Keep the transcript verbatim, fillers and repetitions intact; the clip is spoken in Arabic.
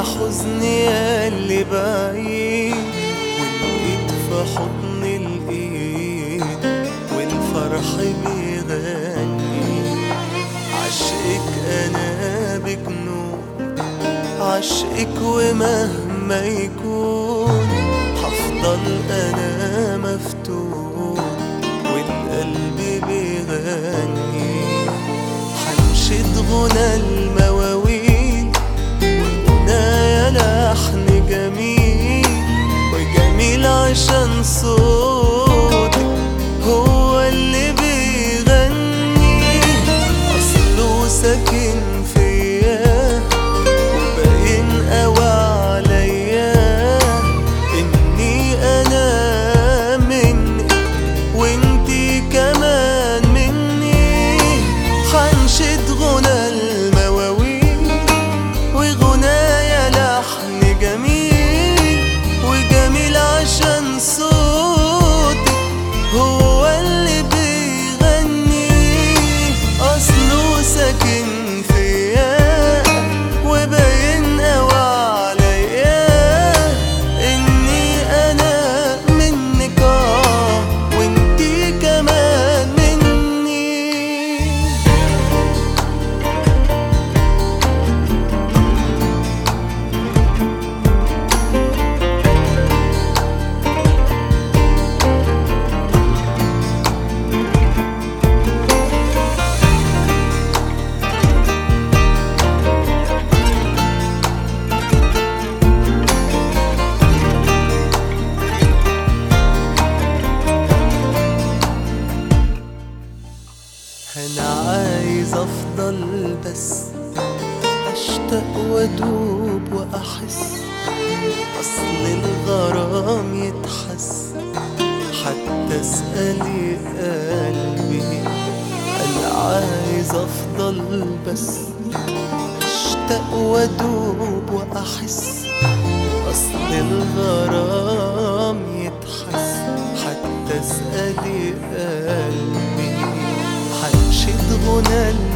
حزني ياللي بعيد والايد في حضن الايد والفرح بيغني. عشقك انا بجنون عشقك ومهما يكون هفضل انا مفتون والقلب بيغني. حنشد غنى المواويل وغنايا لحن جميل وجميل عشان صوتك هو اللي بيغني. أصله ساكن فيا وباين قوي عليا إني أنا منك وإنتي كمان مني. حنشد غنى المواويل وغنايا لحن جميل وجميل عشان صوتك هو اللي بيغني. أصله ساكن فيا وباين قوي عليا إني أنا منك آه وإنتي كمان مني. أنا عايز أفضل بس أشتاق وأدوب وأحس. أصل الغرام يتحس حتى اسألي قلبي. أنا عايز أفضل بس أشتاق وأدوب وأحس. أصل الغرام يتحس حتى اسألي قلبي. حنشد غنى